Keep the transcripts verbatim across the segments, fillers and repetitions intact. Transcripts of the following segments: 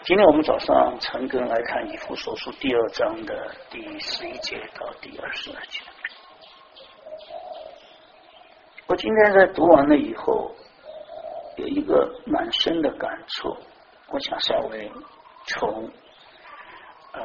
今天我们早上陈根来看以弗所书第二章的第十一节到第二十二节。我今天在读完了以后，有一个蛮深的感触，我想稍微从呃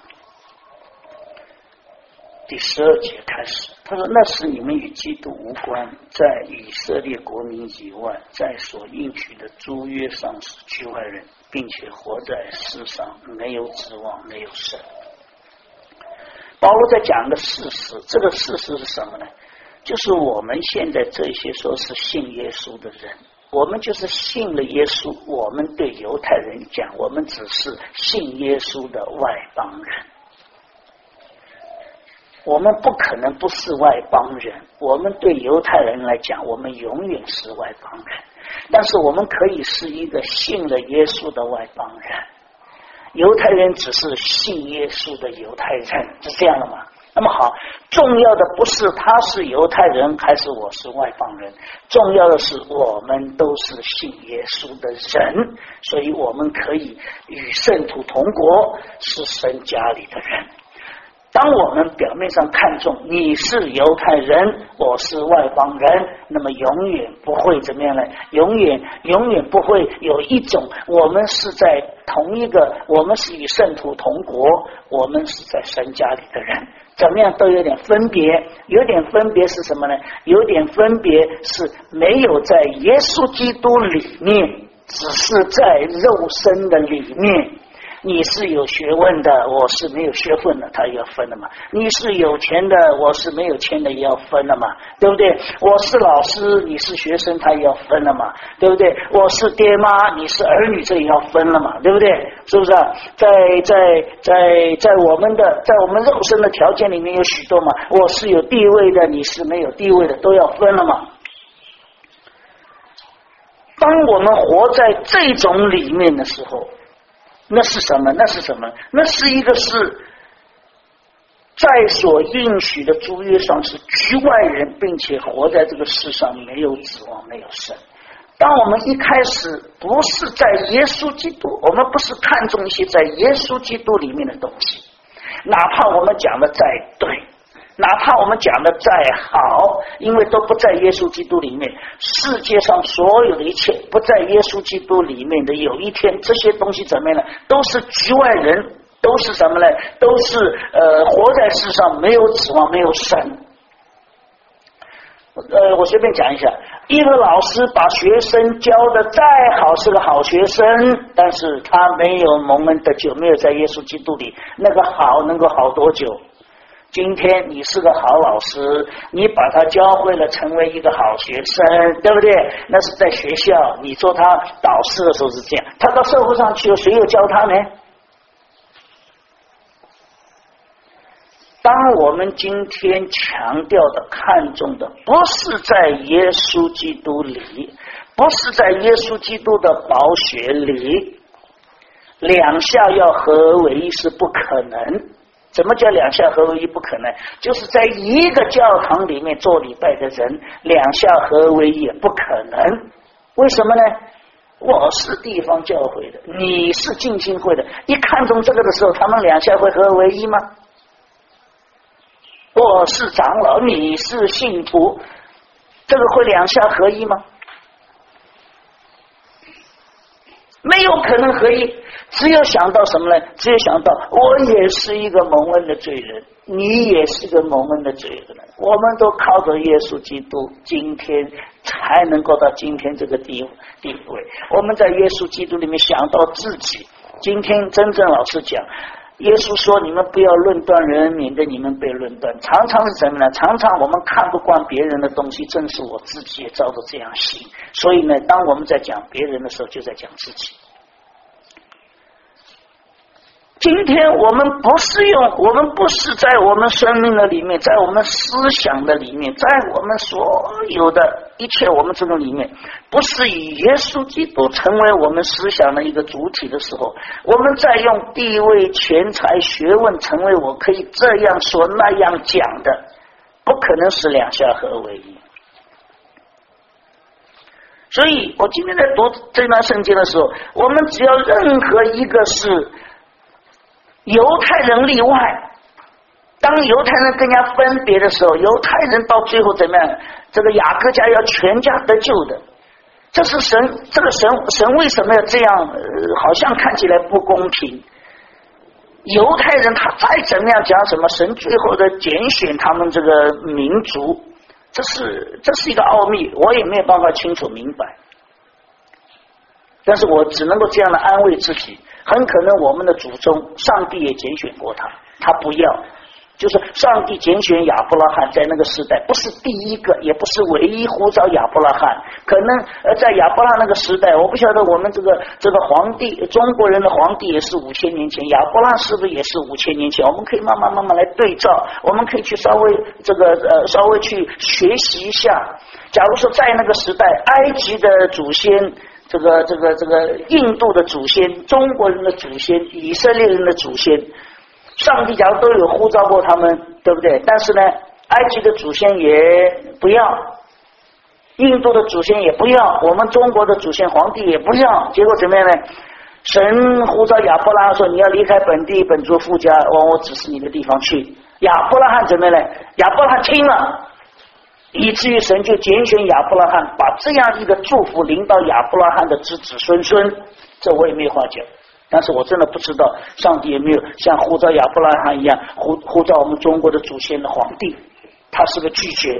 第十二节开始。他说：“那时你们与基督无关，在以色列国民以外，在所应许的诸约上是局外人，并且活在世上没有指望，没有神。”保罗在讲个事实，这个事实是什么呢？就是我们现在这些说是信耶稣的人，我们就是信了耶稣，我们对犹太人讲，我们只是信耶稣的外邦人，我们不可能不是外邦人。我们对犹太人来讲，我们永远是外邦人，但是我们可以是一个信了耶稣的外邦人。犹太人只是信耶稣的犹太人，是这样的吗？那么好，重要的不是他是犹太人还是我是外邦人，重要的是我们都是信耶稣的人，所以我们可以与圣徒同国，是神家里的人。当我们表面上看重你是犹太人，我是外邦人，那么永远不会怎么样呢？永远永远不会有一种我们是在同一个，我们是与圣徒同国，我们是在神家里的人，怎么样都有点分别。有点分别是什么呢？有点分别是没有在耶稣基督里面，只是在肉身的里面。你是有学问的，我是没有学问的，他也要分了嘛。你是有钱的，我是没有钱的，也要分了嘛，对不对？我是老师，你是学生，他也要分了嘛，对不对？我是爹妈，你是儿女，这也要分了嘛，对不对？是不是啊？在在在在我们的在我们肉身的条件里面有许多嘛，我是有地位的，你是没有地位的，都要分了嘛。当我们活在这种里面的时候，那是什么？那是什么？那是一个是在所应许的诸约上是局外人，并且活在这个世上没有指望，没有神。当我们一开始不是在耶稣基督，我们不是看重一些在耶稣基督里面的东西，哪怕我们讲的再对，哪怕我们讲的再好，因为都不在耶稣基督里面。世界上所有的一切不在耶稣基督里面的，有一天这些东西怎么样呢？都是局外人，都是什么呢？都是呃活在世上没有指望，没有神。呃，我随便讲一下，一个老师把学生教的再好，是个好学生，但是他没有蒙恩的救，没有在耶稣基督里，那个好能够好多久？今天你是个好老师，你把他教会了，成为一个好学生，对不对？那是在学校，你做他导师的时候是这样，他到社会上去了，谁又教他呢？当我们今天强调的、看重的，不是在耶稣基督里，不是在耶稣基督的宝血里，两下要合为一是不可能。怎么叫两下合为一不可能？就是在一个教堂里面做礼拜的人，两下合为一也不可能。为什么呢？我是地方教会的，你是浸信会的，一看重这个的时候，他们两下会合为一吗？我是长老，你是信徒，这个会两下合一吗？没有可能合一。只有想到什么呢？只有想到我也是一个蒙恩的罪人，你也是个蒙恩的罪人，我们都靠着耶稣基督，今天才能够到今天这个地地位。我们在耶稣基督里面想到自己，今天真正老实讲，耶稣说你们不要论断人，免得你们被论断。常常是什么呢？常常我们看不惯别人的东西，正是我自己也照着这样行。所以呢，当我们在讲别人的时候，就在讲自己。今天我们不是用，我们不是在我们生命的里面，在我们思想的里面，在我们所有的一切我们这个里面，不是以耶稣基督成为我们思想的一个主体的时候，我们在用地位、钱财、学问成为我可以这样说那样讲的，不可能是两下合为一。 所以我今天在读这段圣经的时候，我们只要任何一个是犹太人例外，当犹太人更加分别的时候，犹太人到最后怎么样？这个雅各家要全家得救的，这是神，这个神神为什么要这样？呃、好像看起来不公平。犹太人他再怎么样讲什么，神最后的拣选他们这个民族，这是这是一个奥秘，我也没有办法清楚明白。但是我只能够这样的安慰自己，很可能我们的祖宗上帝也拣选过他，他不要。就是上帝拣选亚伯拉罕在那个时代，不是第一个，也不是唯一呼召亚伯拉罕。可能呃，在亚伯拉罕那个时代，我不晓得我们这个这个皇帝，中国人的皇帝也是五千年前，亚伯拉罕是不是也是五千年前？我们可以慢慢慢慢来对照，我们可以去稍微这个呃稍微去学习一下。假如说在那个时代，埃及的祖先。这个这个这个印度的祖先，中国人的祖先，以色列人的祖先，上帝假如都有呼召过他们，对不对？但是呢，埃及的祖先也不要，印度的祖先也不要，我们中国的祖先皇帝也不要，结果怎么样呢？神呼召亚伯拉罕说：“你要离开本地本族父家，往我指示你的地方去。”亚伯拉罕怎么样呢？亚伯拉罕听了。以至于神就拣选亚伯拉罕，把这样一个祝福临到亚伯拉罕的子子孙孙，这我也没话讲。但是我真的不知道上帝有没有像呼召亚伯拉罕一样呼呼召我们中国的祖先的皇帝，他是个拒绝。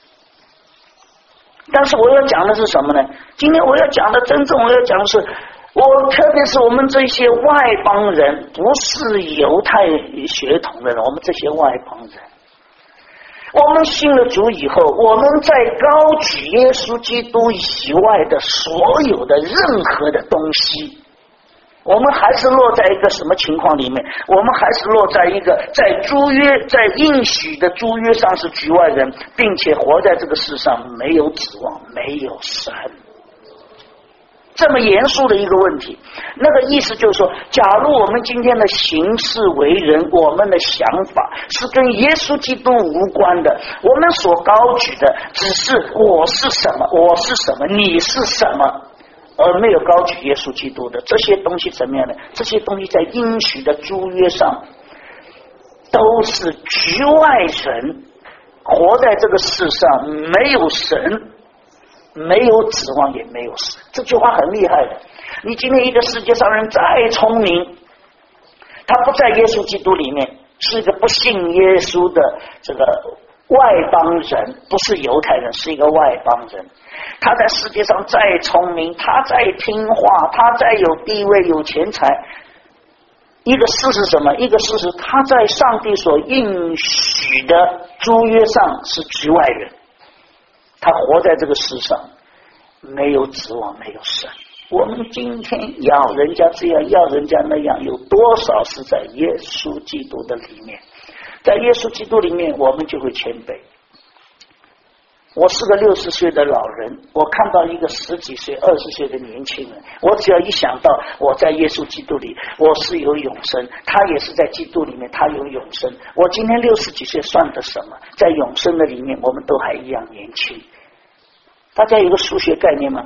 但是我要讲的是什么呢？今天我要讲的真正我要讲的是，我特别是我们这些外邦人，不是犹太血统的人，我们这些外邦人。我们信了主以后，我们在高举耶稣基督以外的所有的任何的东西，我们还是落在一个什么情况里面？我们还是落在一个在诸约在应许的诸约上是局外人，并且活在这个世上没有指望，没有神。这么严肃的一个问题，那个意思就是说，假如我们今天的行事为人，我们的想法是跟耶稣基督无关的，我们所高举的只是我是什么，我是什么，你是什么，而没有高举耶稣基督的这些东西怎么样呢？这些东西在应许的诸约上都是局外人，活在这个世上没有神，没有指望，也没有神。这句话很厉害的。你今天一个世界上人再聪明，他不在耶稣基督里面，是一个不信耶稣的这个外邦人，不是犹太人，是一个外邦人。他在世界上再聪明，他再听话，他再有地位有钱财，一个事是什么？一个事是他在上帝所应许的诸约上是局外人，他活在这个世上没有指望，没有神。我们今天要人家这样，要人家那样，有多少是在耶稣基督的里面？在耶稣基督里面，我们就会谦卑。我是个六十岁的老人，我看到一个十几岁、二十岁的年轻人，我只要一想到我在耶稣基督里，我是有永生，他也是在基督里面，他有永生。我今天六十几岁算得什么？在永生的里面，我们都还一样年轻。大家有个数学概念吗？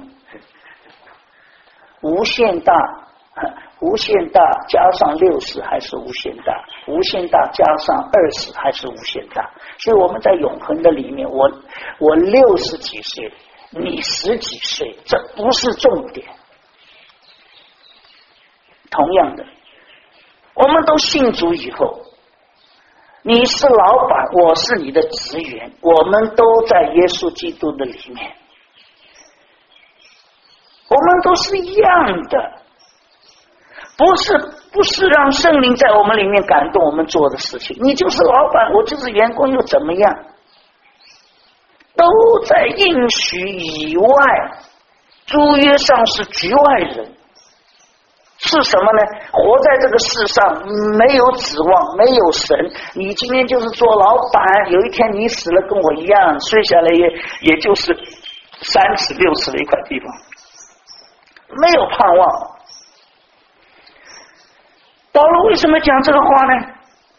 无限大，无限大加上六十还是无限大，无限大加上二十还是无限大。所以我们在永恒的里面，我我六十几岁，你十几岁，这不是重点。同样的，我们都信主以后，你是老板，我是你的职员，我们都在耶稣基督的里面，我们都是一样的，不是不是让圣灵在我们里面感动我们做的事情。你就是老板，我就是员工，又怎么样？都在应许以外，诸约上是局外人。是什么呢？活在这个世上没有指望，没有神。你今天就是做老板，有一天你死了，跟我一样，睡下来也也就是三尺六尺的一块地方，没有盼望。保罗为什么讲这个话呢？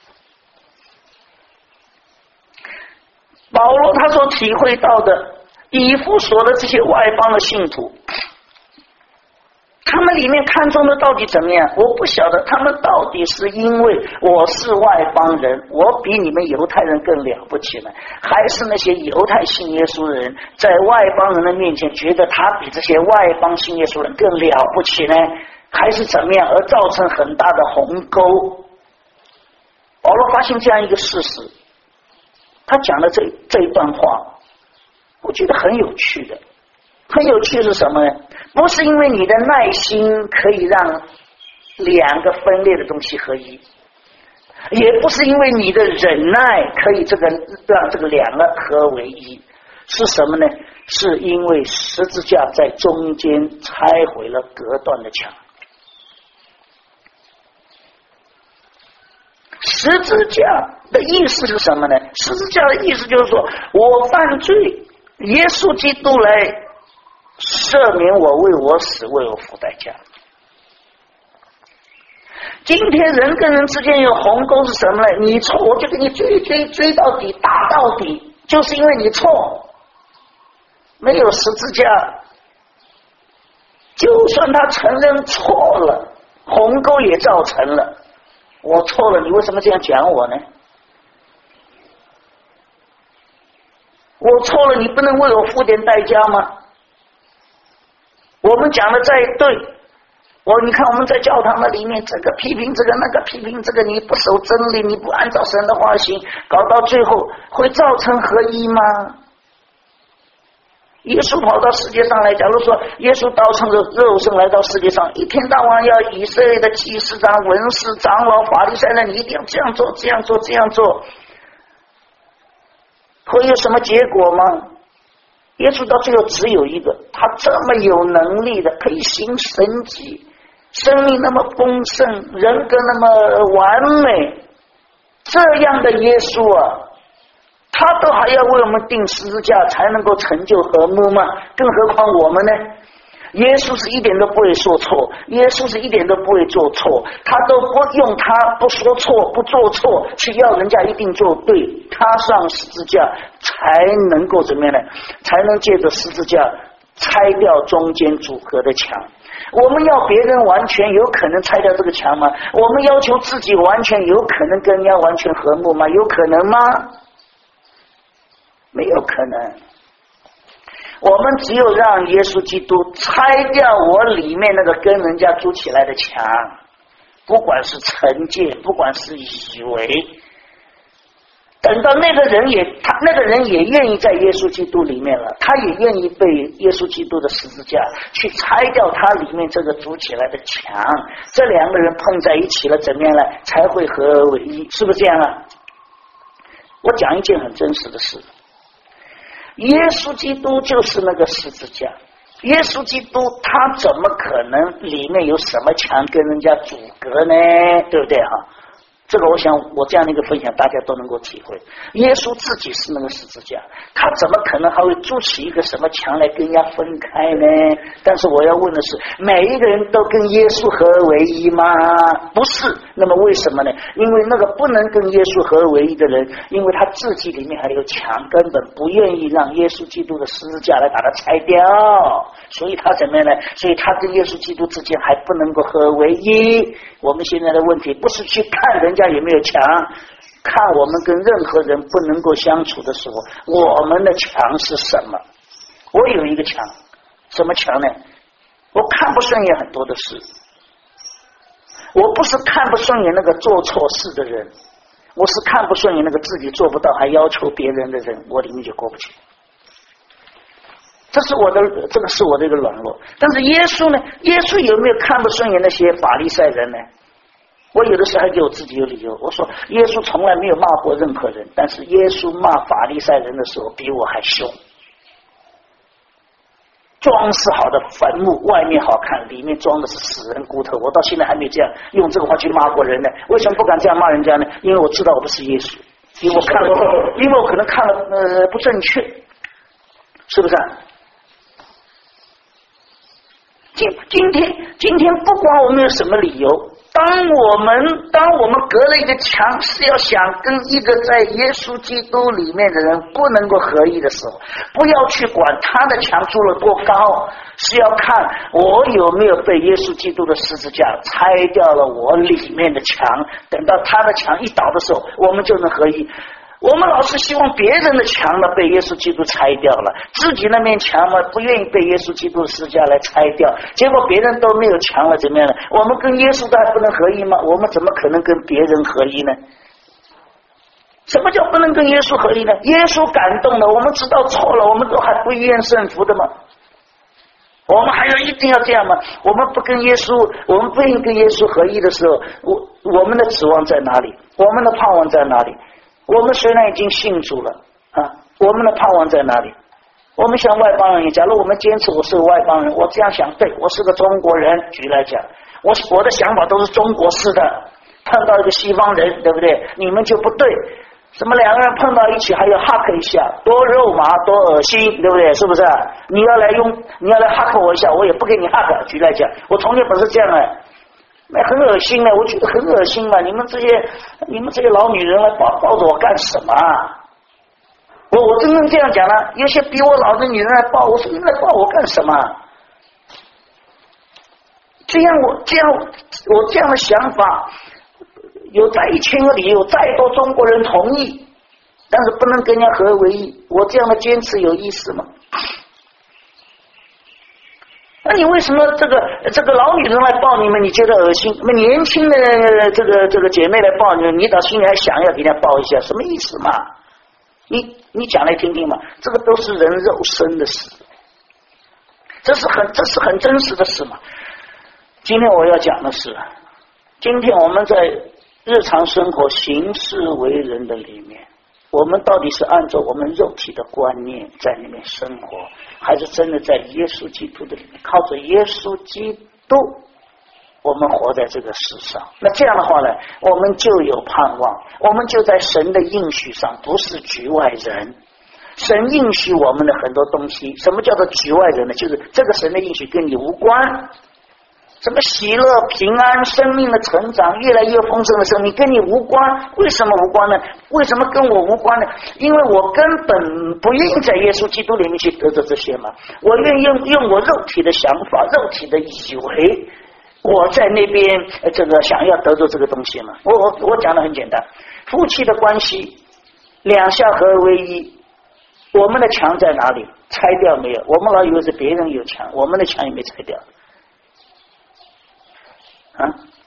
保罗他所体会到的， 以弗所的这些外邦的信徒，他们里面看重的到底怎么样？我不晓得，他们到底是因为我是外邦人，我比你们犹太人更了不起呢，还是那些犹太信耶稣的人在外邦人的面前觉得他比这些外邦信耶稣人更了不起呢？还是怎么样而造成很大的鸿沟？保罗发现这样一个事实，他讲的这这一段话，我觉得很有趣的。很有趣的是什么呢？不是因为你的耐心可以让两个分裂的东西合一，也不是因为你的忍耐可以这个让这个两个合为一，是什么呢？是因为十字架在中间拆毁了隔断的墙。十字架的意思是什么呢？十字架的意思就是说，我犯罪，耶稣基督来赦免我，为我死，为我付代价。今天人跟人之间有鸿沟是什么呢？你错，我就给你追追追到底，打到底，就是因为你错。没有十字架，就算他承认错了，鸿沟也造成了。我错了，你为什么这样讲我呢？我错了，你不能为我付点代价吗？我们讲的再对，我你看我们在教堂的里面，这个批评这个，那个批评这个，你不守真理，你不按照神的话行，搞到最后会造成合一吗？耶稣跑到世界上来，假如说耶稣道成肉肉身来到世界上，一天到晚要以色列的祭司长、文士、长老、法利赛人，你一定要这样做、这样做、这样做，会有什么结果吗？耶稣到最后只有一个，他这么有能力的，可以行神迹，生命那么丰盛，人格那么完美，这样的耶稣啊，他都还要为我们钉十字架才能够成就和睦吗？更何况我们呢？耶稣是一点都不会说错，耶稣是一点都不会做错，他都不用他不说错不做错去要人家一定做对，他上十字架才能够怎么样呢？才能借着十字架拆掉中间阻隔的墙。我们要别人完全有可能拆掉这个墙吗？我们要求自己完全有可能跟人家完全和睦吗？有可能吗？没有可能。我们只有让耶稣基督拆掉我里面那个跟人家筑起来的墙，不管是成见，不管是以为，等到那个人也他那个人也愿意在耶稣基督里面了，他也愿意被耶稣基督的十字架去拆掉他里面这个筑起来的墙，这两个人碰在一起了，怎么样呢？才会合而为一，是不是这样啊？我讲一件很真实的事，耶稣基督就是那个十字架，耶稣基督他怎么可能里面有什么墙跟人家阻隔呢？对不对哈？这个我想我这样的一个分享大家都能够体会，耶稣自己是那个十字架，他怎么可能还会筑起一个什么墙来跟人家分开呢？但是我要问的是，每一个人都跟耶稣合而为一吗？不是。那么为什么呢？因为那个不能跟耶稣合而为一的人，因为他自己里面还有墙，根本不愿意让耶稣基督的十字架来把它拆掉，所以他怎么样呢？所以他跟耶稣基督之间还不能够合而为一。我们现在的问题不是去看人家有没有墙，看我们跟任何人不能够相处的时候，我们的墙是什么？我有一个墙，什么墙呢？我看不顺眼很多的事，我不是看不顺眼那个做错事的人，我是看不顺眼那个自己做不到还要求别人的人，我里面就过不去。这是我的，这个是我的一个软弱。但是耶稣呢？耶稣有没有看不顺眼那些法利赛人呢？我有的时候还给我自己有理由，我说耶稣从来没有骂过任何人，但是耶稣骂法利赛人的时候比我还凶。装饰好的坟墓，外面好看，里面装的是死人骨头，我到现在还没这样用这个话去骂过人呢。为什么不敢这样骂人家呢？因为我知道我不是耶稣，因为我看了，因为我可能看了呃不正确，是不是啊？今今天今天不管我们有什么理由， 当我们当我们隔了一个墙，是要想跟一个在耶稣基督里面的人不能够合一的时候，不要去管他的墙筑了多高，是要看我有没有被耶稣基督的十字架拆掉了我里面的墙，等到他的墙一倒的时候，我们就能合一。我们老是希望别人的墙呢被耶稣基督拆掉了，自己那面墙嘛不愿意被耶稣基督的十字架来拆掉，结果别人都没有墙了，怎么样呢？我们跟耶稣都还不能合一吗？我们怎么可能跟别人合一呢？什么叫不能跟耶稣合一呢？耶稣感动了，我们知道错了，我们都还不愿胜服的吗？我们还要一定要这样吗？我们不跟耶稣，我们不愿意跟耶稣合一的时候，我我们的指望在哪里？我们的盼望在哪里？我们虽然已经信主了啊，我们的盼望在哪里？我们像外邦人，假如我们坚持我是个外邦人，我这样想，对，我是个中国人，举来讲，我我的想法都是中国式的，碰到一个西方人，对不对？你们就不对，什么两个人碰到一起还要 hug 一下，多肉麻多恶心，对不对？是不是？你要来用，你要来 hug 我一下，我也不给你 hug。举来讲，我从前不是这样的。那很恶心的，我觉得很恶心嘛！你们这些你们这些老女人来抱抱着我干什么？我我真正这样讲了，有些比我老的女人来抱我，说你来抱我干什么？这样我这样我这样的想法，有再一千个理由，再多中国人同意，但是不能跟人家合为一，我这样的坚持有意思吗？那你为什么这个这个老女人来抱你们，你觉得恶心？那么年轻的这个这个姐妹来抱你们，你到心里还想要给人家抱一下，什么意思嘛？你你讲来听听嘛，这个都是人肉身的事，这是很这是很真实的事嘛。今天我要讲的是，今天我们在日常生活行事为人的里面，我们到底是按照我们肉体的观念在里面生活，还是真的在耶稣基督的里面，靠着耶稣基督我们活在这个世上？那这样的话呢，我们就有盼望，我们就在神的应许上，不是局外人。神应许我们的很多东西，什么叫做局外人呢？就是这个神的应许跟你无关，什么喜乐平安生命的成长越来越丰盛的生命跟你无关。为什么无关呢？为什么跟我无关呢？因为我根本不愿意在耶稣基督里面去得着这些嘛，我愿意用用我肉体的想法，肉体的以为我在那边这个想要得着这个东西嘛。我我我讲的很简单，夫妻的关系两下合而为一，我们的墙在哪里？拆掉没有？我们老以为是别人有墙，我们的墙也没拆掉啊！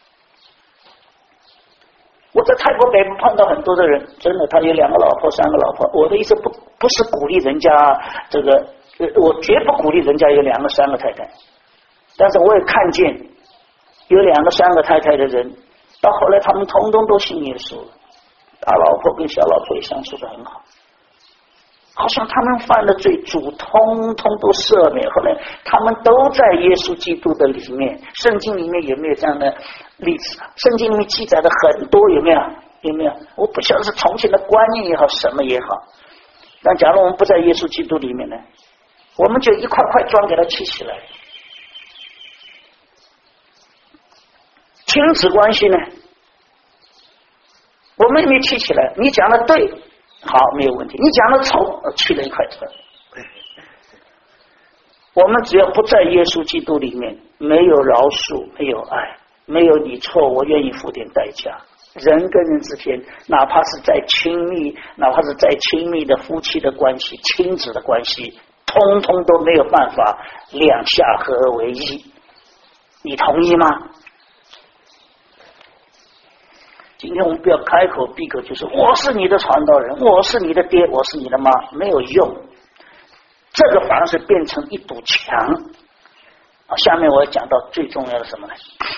我在泰国北部碰到很多的人，真的，他有两个老婆、三个老婆。我的意思不不是鼓励人家这个，我绝不鼓励人家有两个、三个太太。但是我也看见有两个、三个太太的人，到后来他们通通都信耶稣了，大老婆跟小老婆也相处得很好。好像他们犯的罪主通通都赦免，后来他们都在耶稣基督的里面。圣经里面有没有这样的例子啊？圣经里面记载的很多，有没有？有没有？我不晓得是从前的观念也好，什么也好。但假如我们不在耶稣基督里面呢，我们就一块块砖给它砌起来。亲子关系呢，我们也没砌起来。你讲的对，好，没有问题。你讲的丑，砌了一块砖。我们只要不在耶稣基督里面，没有饶恕，没有爱，没有你错，我愿意付点代价。人跟人之间，哪怕是再亲密，哪怕是再亲密的夫妻的关系、亲子的关系，通通都没有办法两下合而为一。你同意吗？今天我们不要开口闭口就是我是你的传道人，我是你的爹，我是你的妈，没有用。这个反而是变成一堵墙。下面我要讲到最重要的什么呢？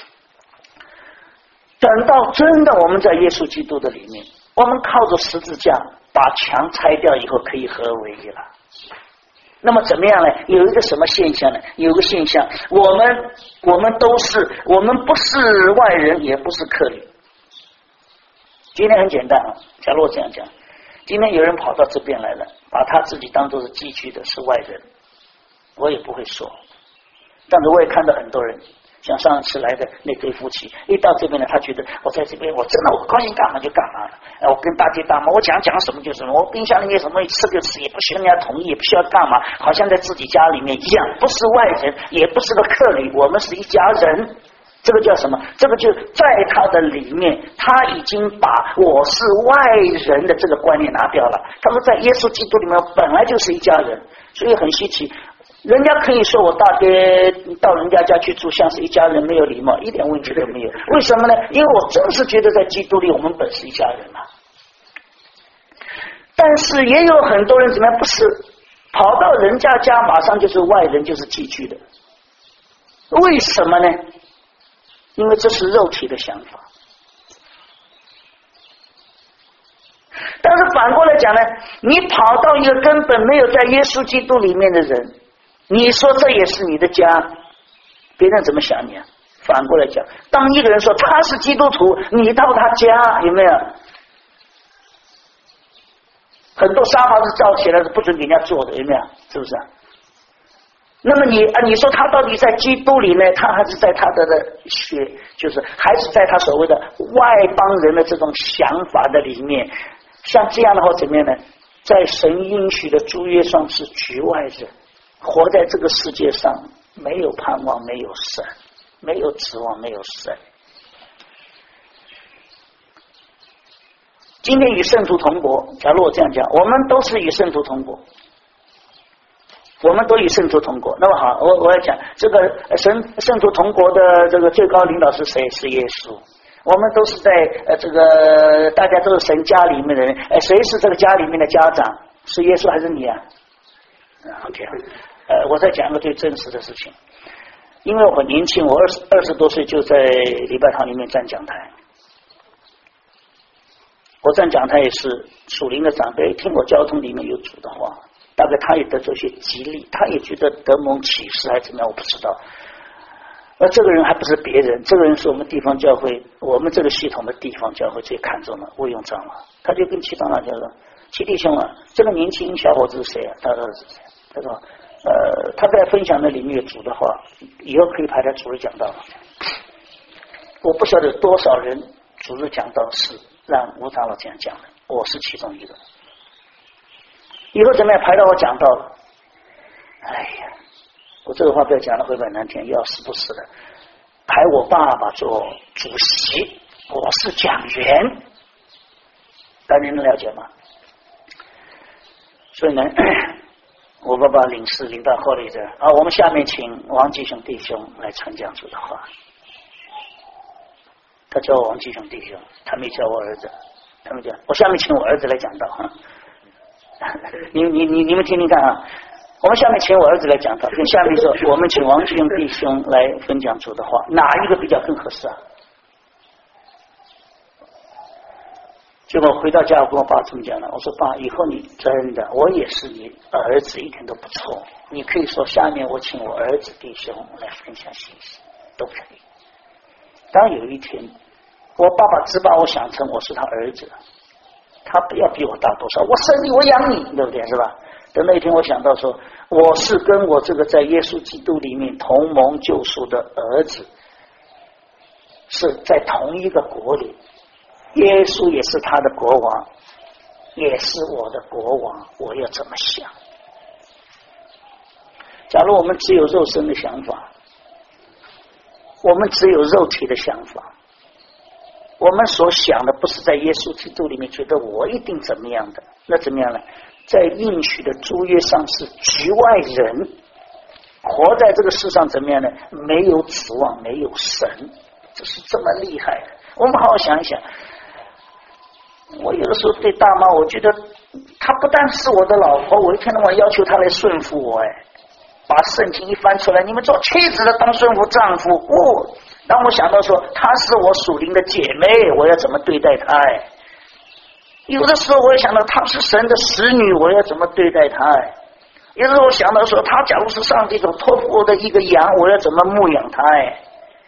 等到真的我们在耶稣基督的里面，我们靠着十字架把墙拆掉以后，可以合而为一了。那么怎么样呢？有一个什么现象呢？有一个现象，我们我们都是，我们不是外人，也不是客旅。今天很简单啊，假如我这样讲，今天有人跑到这边来了，把他自己当作是寄居的，是外人，我也不会说。但是我也看到很多人像上次来的那对夫妻，一到这边呢，他觉得我在这边，我真的我高兴干嘛就干嘛了。哎，我跟大爹大妈，我讲讲什么就什么，我冰箱里面什么吃就吃，也不需要人家同意，也不需要干嘛，好像在自己家里面一样，不是外人，也不是个客旅，我们是一家人。这个叫什么？这个就在他的里面，他已经把我是外人的这个观念拿掉了。他说，在耶稣基督里面本来就是一家人，所以很稀奇。人家可以说我大爹到人家家去住，像是一家人，没有礼貌，一点问题都没有。为什么呢？因为我真是觉得在基督里，我们本是一家人嘛。但是也有很多人怎么样？不是跑到人家家，马上就是外人，就是寄居的。为什么呢？因为这是肉体的想法。但是反过来讲呢，你跑到一个根本没有在耶稣基督里面的人，你说这也是你的家，别人怎么想你啊？反过来讲，当一个人说他是基督徒，你到他家有没有？很多沙发是造起来是不准给人家坐的，有没有？是不是啊？那么你啊，你说他到底在基督里呢？他还是在他的学，就是还是在他所谓的外邦人的这种想法的里面？像这样的话怎么样呢？在神应许的诸约上是局外人，活在这个世界上没有盼望，没有神，没有指望，没有神。今天与圣徒同国，假如我这样讲，我们都是与圣徒同国。我们都与圣徒同国。那么好，我我要讲这个神圣徒同国的这个最高领导是谁？是耶稣。我们都是在呃这个大家都是神家里面的人，呃谁是这个家里面的家长？是耶稣还是你啊？啊 OK 呃我在讲一个最真实的事情。因为我年轻，我二十二十多岁就在礼拜堂里面站讲台。我站讲台也是属灵的长辈，听我交通里面有主的话。大概他也得着些激励，他也觉得得蒙启示还是怎么样，我不知道。而这个人还不是别人，这个人是我们地方教会，我们这个系统的地方教会最看重的魏永长老。他就跟齐长老讲说：“齐弟兄啊，这个年轻小伙子是谁啊？”他说是谁？他说：“呃，他在分享的领域主的话，以后可以排在主日讲道。”我不晓得多少人主日讲道是让吴长老这样讲的，我是其中一个。以后怎么样排到我讲到了？哎呀，我这个话不要讲了，会不会难听？要死不死的。排我爸爸做主席，我是讲员，大家能了解吗？所以呢，我爸爸领事领到后来的啊，我们下面请王继雄弟兄来传讲主的话。他叫我王继雄弟兄，他没叫我儿子，他们讲我下面请我儿子来讲道哈。你你你你们听听看啊！我们下面请我儿子来讲道，跟下面说我们请王继雄弟兄来分讲主的话，哪一个比较更合适啊？结果回到家，我跟我爸这么讲了，我说爸，以后你真的，我也是你儿子，一点都不错。你可以说下面我请我儿子弟兄来分享信息，都可以。当有一天，我爸爸只把我想成我是他儿子。他不要比我大多少，我生你，我养你，对不对？是吧？等那一天，我想到说，我是跟我这个在耶稣基督里面同蒙救赎的儿子，是在同一个国里，耶稣也是他的国王，也是我的国王，我要怎么想？假如我们只有肉身的想法，我们只有肉体的想法。我们所想的不是在耶稣基督里面觉得我一定怎么样的，那怎么样呢？在应许的诸约上是局外人，活在这个世上怎么样呢？没有指望，没有神，这是这么厉害的。我们好好想一想，我有的时候对大妈，我觉得她不但是我的老婆，我一天到晚要求她来顺服我，哎，把圣经一翻出来，你们做妻子的当顺服丈夫，哦。当我想到说她是我属灵的姐妹，我要怎么对待她？哎，有的时候我也想到她是神的使女，我要怎么对待她？哎，有的时候我想到说她假如是上帝所托付我的一个羊，我要怎么牧养她？哎，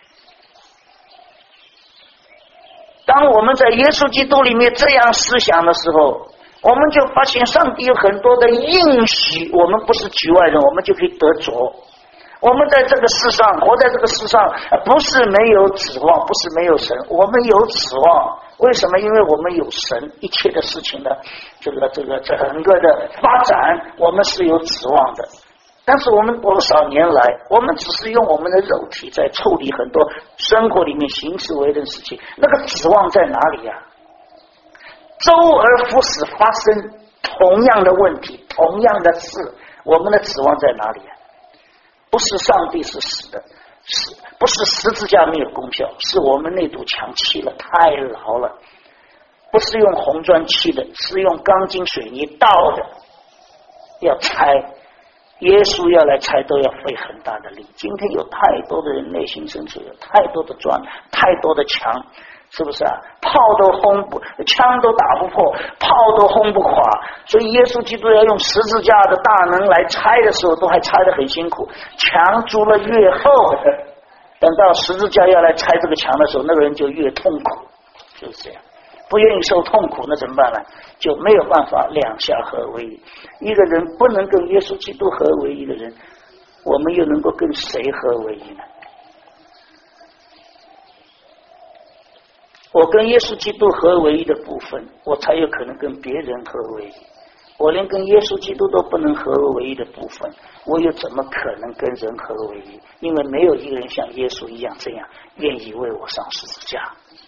当我们在耶稣基督里面这样思想的时候，我们就发现上帝有很多的应许，我们不是局外人，我们就可以得着。 我们在这个世上活在这个世上，不是没有指望，不是没有神，我们有指望。为什么？因为我们有神，一切的事情的这个这个整个的发展，我们是有指望的。但是我们多少年来，我们只是用我们的肉体在处理很多生活里面行事为人的事情，那个指望在哪里呀、啊？周而复始发生同样的问题，同样的事，我们的指望在哪里啊？不是上帝是死的，是不是十字架没有功效？是我们那堵墙砌了太牢了，不是用红砖砌的，是用钢筋水泥倒的，要拆。耶稣要来拆都要费很大的力。今天有太多的人内心深处有太多的砖，太多的墙，是不是啊？炮都轰不，枪都打不破，炮都轰不垮。所以耶稣基督要用十字架的大能来拆的时候，都还拆得很辛苦。墙筑了越厚，等到十字架要来拆这个墙的时候，那个人就越痛苦，就是这样。不愿意受痛苦，那怎么办呢？就没有办法两下合为一。一个人不能跟耶稣基督合为一的人，我们又能够跟谁合为一呢？我跟耶稣基督合为一的部分，我才有可能跟别人合为一。我连跟耶稣基督都不能合为一的部分，我又怎么可能跟人合为一？因为没有一个人像耶稣一样这样愿意为我上十字架。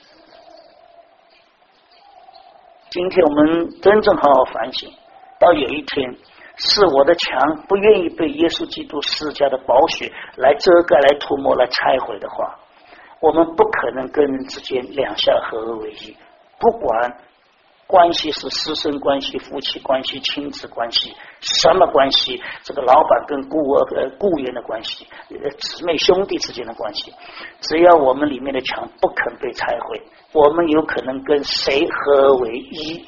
今天我们真正好好反省，到有一天是我的墙不愿意被耶稣基督十字架的宝血来遮盖、来涂抹、来拆毁的话，我们不可能跟人之间两下合而为一。不管关系是师生关系、夫妻关系、亲子关系，什么关系，这个老板跟雇呃雇员的关系，姊妹兄弟之间的关系，只要我们里面的墙不肯被拆毁，我们有可能跟谁合为一？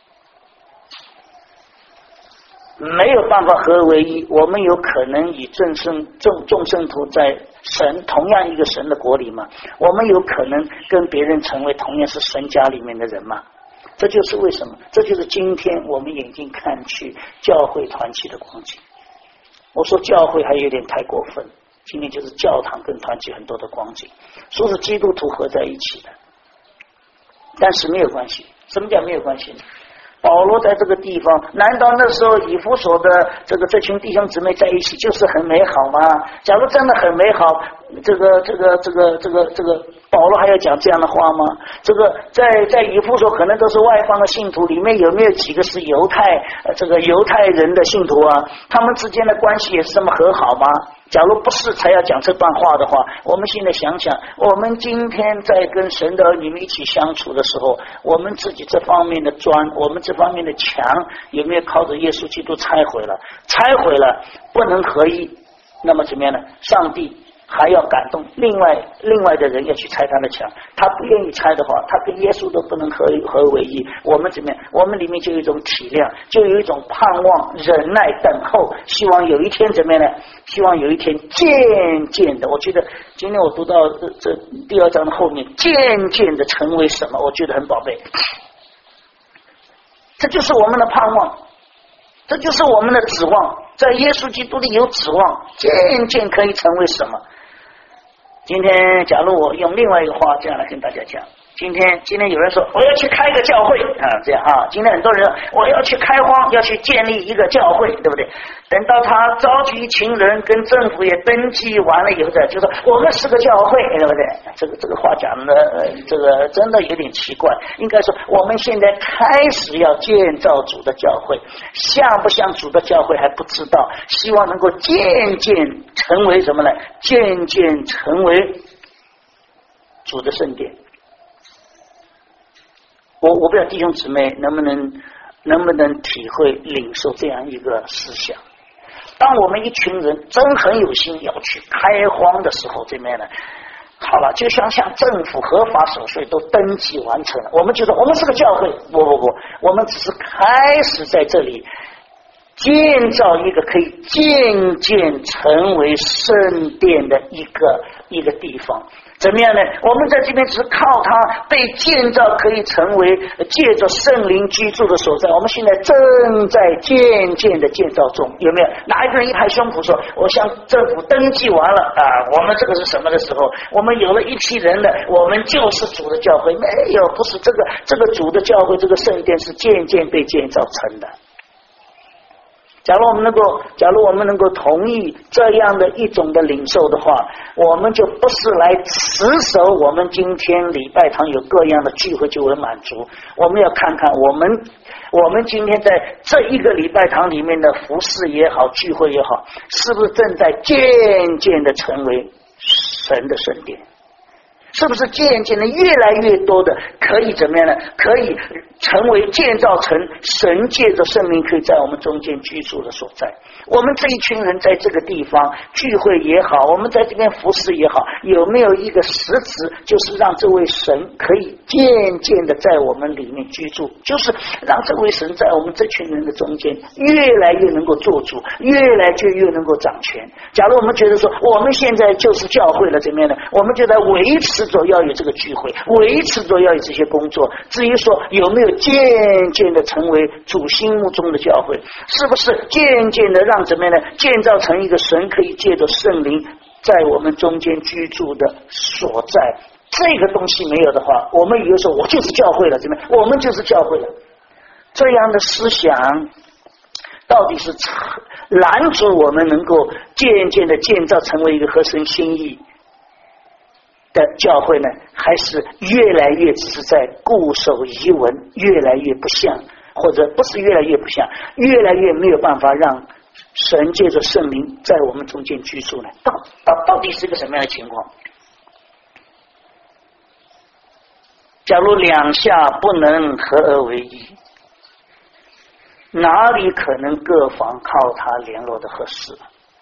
没有办法合为一，我们有可能以众生众众生徒在神同样一个神的国里吗？我们有可能跟别人成为同样是神家里面的人吗？这就是为什么，这就是今天我们眼睛看去教会团契的光景。我说教会还有点太过分，今天就是教堂跟团契很多的光景，说是基督徒合在一起的，但是没有关系。什么叫没有关系呢？保罗在这个地方，难道那时候以弗所的这个这群弟兄姊妹在一起就是很美好吗？假如真的很美好，这个这个这个这个这个保罗还要讲这样的话吗？这个在在以弗所可能都是外邦的信徒，里面有没有几个是犹太呃这个犹太人的信徒啊？他们之间的关系也是这么和好吗？假如不是才要讲这段话的话，我们现在想想，我们今天在跟神的儿女们一起相处的时候，我们自己这方面的砖，我们这方面的墙，有没有靠着耶稣基督拆毁了？拆毁了，不能合一，那么怎么样呢？上帝还要感动另外另外的人要去拆他的墙，他不愿意拆的话，他跟耶稣都不能合合为一。我们怎么样？我们里面就有一种体谅，就有一种盼望、忍耐、等候，希望有一天怎么样呢？希望有一天渐渐的，我觉得今天我读到这这第二章的后面，渐渐的成为什么？我觉得很宝贝，这就是我们的盼望，这就是我们的指望，在耶稣基督里有指望，渐渐可以成为什么？今天假如我用另外一个话这样来跟大家讲，今天今天有人说我要去开个教会啊，这样啊，今天很多人说我要去开荒，要去建立一个教会，对不对？等到他召集一群人，跟政府也登记完了以后，就说我们是个教会，对不对？这个这个话讲的、呃、这个真的有点奇怪。应该说我们现在开始要建造主的教会，像不像主的教会还不知道，希望能够渐渐成为什么呢？渐渐成为主的圣殿。我我不知道弟兄姊妹能不能能不能体会领受这样一个思想。当我们一群人真很有心要去开荒的时候，这边呢，好了，就像像政府合法手续都登记完成了，我们就说我们是个教会，不不不，我们只是开始在这里建造一个可以渐渐成为圣殿的一个一个地方。怎么样呢？我们在这边只是靠它被建造，可以成为借着圣灵居住的所在。我们现在正在渐渐的建造中，有没有？哪一个人一拍胸脯说：“我向政府登记完了啊，我们这个是什么的时候？我们有了一批人了，我们就是主的教会。”没有，不是这个这个主的教会，这个圣殿是渐渐被建造成的。假如我们能够，假如我们能够同意这样的一种的领受的话，我们就不是来持守我们今天礼拜堂有各样的聚会就为满足。我们要看看我们我们今天在这一个礼拜堂里面的服事也好，聚会也好，是不是正在渐渐的成为神的圣殿？是不是渐渐的越来越多的可以怎么样呢？可以成为建造成神借着圣灵可以在我们中间居住的所在。我们这一群人在这个地方聚会也好，我们在这边服侍也好，有没有一个实质，就是让这位神可以渐渐的在我们里面居住，就是让这位神在我们这群人的中间越来越能够做主，越来就越能够掌权。假如我们觉得说我们现在就是教会了，怎么样呢？我们就在维持着要有这个聚会，维持着要有这些工作。至于说有没有渐渐的成为主心目中的教会，是不是渐渐的让怎么样呢？建造成一个神可以借着圣灵在我们中间居住的所在。这个东西没有的话，我们以为说我就是教会了，怎么样？我们就是教会了。这样的思想到底是拦阻我们能够渐渐的建造成为一个合神心意的教会呢，还是越来越只是在固守遗文，越来越不像，或者不是越来越不像，越来越没有办法让神借着圣灵在我们中间居住呢？到到到底是一个什么样的情况？假如两下不能合而为一，哪里可能各方靠他联络的合适？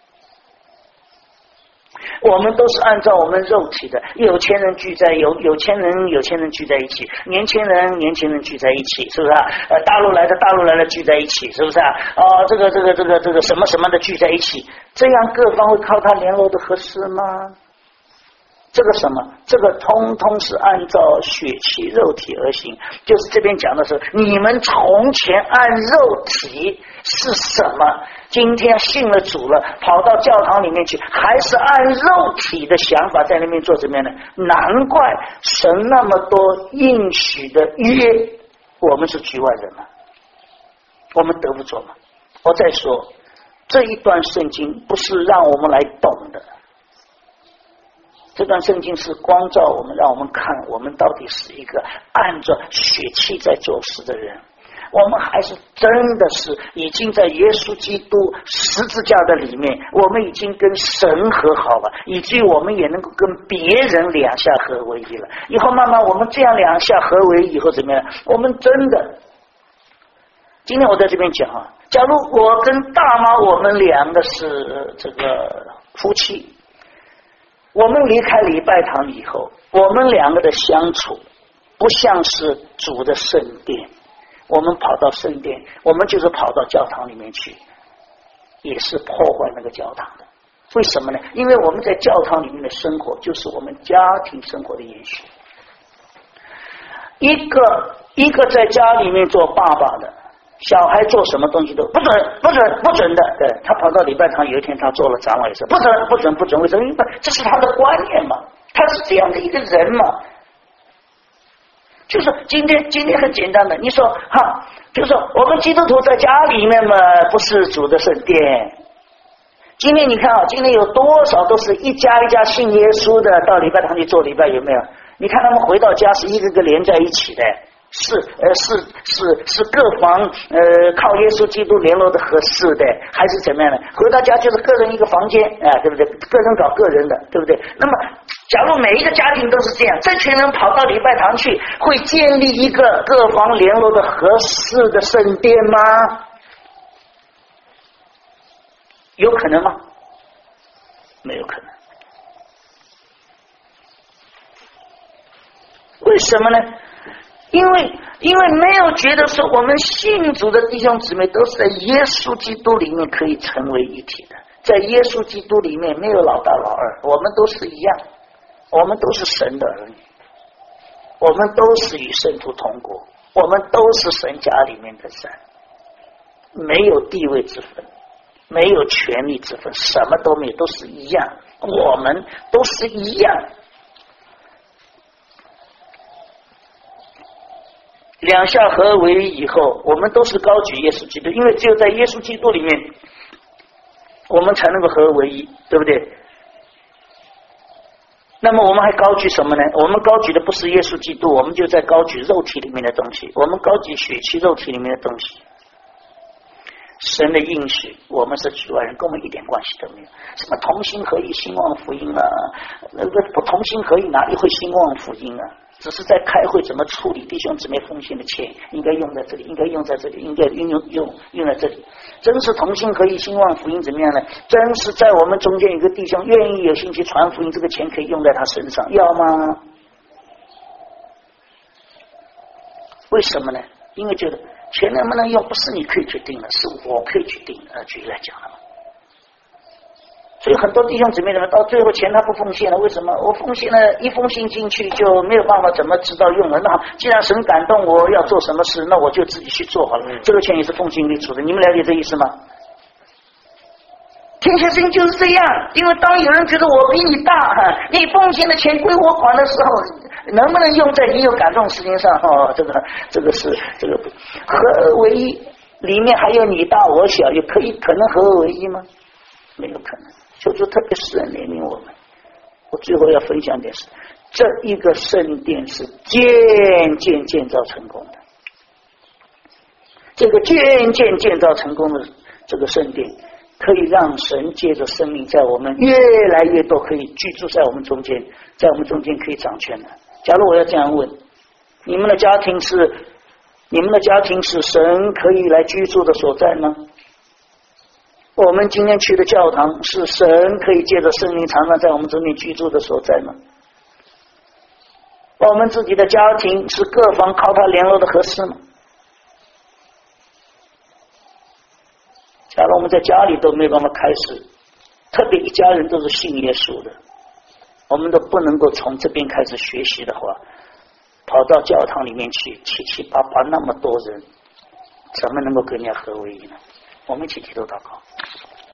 我们都是按照我们肉体的，有钱人聚在有有钱人有钱人聚在一起，年轻人年轻人聚在一起，是不是啊？呃，大陆来的大陆来的聚在一起，是不是啊？哦，这个这个这个这个什么什么的聚在一起，这样各方会靠他联络的合适吗？这个什么？这个通通是按照血气肉体而行，就是这边讲的是你们从前按肉体是什么？今天信了主了，跑到教堂里面去，还是按肉体的想法在那边做怎么样呢？难怪神那么多应许的约，我们是局外人嘛，我们得不着嘛。我再说，这一段圣经不是让我们来懂的，这段圣经是光照我们，让我们看我们到底是一个按照血气在做事的人，我们还是真的是已经在耶稣基督十字架的里面，我们已经跟神和好了，以至于我们也能够跟别人两下合为一了。以后慢慢我们这样两下合为一以后怎么样？我们真的，今天我在这边讲啊，假如我跟大妈我们两个是这个夫妻，我们离开礼拜堂以后，我们两个的相处不像是主的圣殿，我们跑到圣殿，我们就是跑到教堂里面去，也是破坏那个教堂的。为什么呢？因为我们在教堂里面的生活就是我们家庭生活的延续。一个一个在家里面做爸爸的小孩做什么东西都不准不准不准的，对，他跑到礼拜堂，有一天他做了长老也是不准不准不准，为什么？因为这是他的观念嘛，他是这样的一个人嘛。就是今天今天很简单的，你说哈，就是说我们基督徒在家里面嘛，不是主的圣殿。今天你看啊，今天有多少都是一家一家信耶稣的到礼拜堂去做礼拜，有没有？你看他们回到家是一个个连在一起的。是呃是是是各方呃靠耶稣基督联络的合适的，还是怎么样的？回到家就是个人一个房间啊、呃，对不对？个人搞个人的，对不对？那么，假如每一个家庭都是这样，这群人跑到礼拜堂去，会建立一个各方联络的合适的圣殿吗？有可能吗？没有可能。为什么呢？ 因为因为没有觉得说我们信主的弟兄姊妹都是在耶稣基督里面可以成为一体的，在耶稣基督里面没有老大老二，我们都是一样，我们都是神的儿女，我们都是与圣徒同国，我们都是神家里面的人，没有地位之分，没有权力之分，什么都没有，都是一样，我们都是一样。两下合为一以后，我们都是高举耶稣基督，因为只有在耶稣基督里面我们才能够合为一，对不对？那么我们还高举什么呢？我们高举的不是耶稣基督，我们就在高举肉体里面的东西，我们高举血气肉体里面的东西。神的应许我们是局外人，跟我们一点关系都没有。什么同心合意兴旺福音啊，那个不同心合意哪里会兴旺福音啊？只是在开会怎么处理弟兄姊妹奉献的钱，应该用在这里，应该用在这里，应该运用用用在这里。真是同心合意兴旺福音怎么样呢？真是在我们中间有个弟兄愿意有兴趣传福音，这个钱可以用在他身上，要吗？为什么呢？因为觉得钱能不能用不是你可以决定的，是我可以决定的。举例来讲了，所以很多弟兄姊妹们到最后钱他不奉献了，为什么？我奉献了一封信进去就没有办法怎么知道用了。那既然神感动我要做什么事，那我就自己去做好了。这个钱也是奉献里出的，你们了解这意思吗？天下事情就是这样，因为当有人觉得我比你大，你奉献的钱归我管的时候，能不能用在你有感动事情上？哦，这个这个是这个合而为一，里面还有你大我小，也可以可能合而为一吗？没有可能。求主特别使人怜悯我们。我最后要分享点是，这一个圣殿是渐渐建造成功的，这个渐渐建造成功的这个圣殿，可以让神借着生命在我们越来越多可以居住在我们中间，在我们中间可以掌权的。假如我要这样问，你们的家庭是你们的家庭是神可以来居住的所在吗？我们今天去的教堂是神可以借着圣灵常常在我们中间居住的所在吗？我们自己的家庭是各方靠他联络的合适吗？假如我们在家里都没有办法开始，特别一家人都是信耶稣的，我们都不能够从这边开始学习的话，跑到教堂里面去七七八八那么多人，怎么能够跟人家合为一呢？我们一起低头祷告。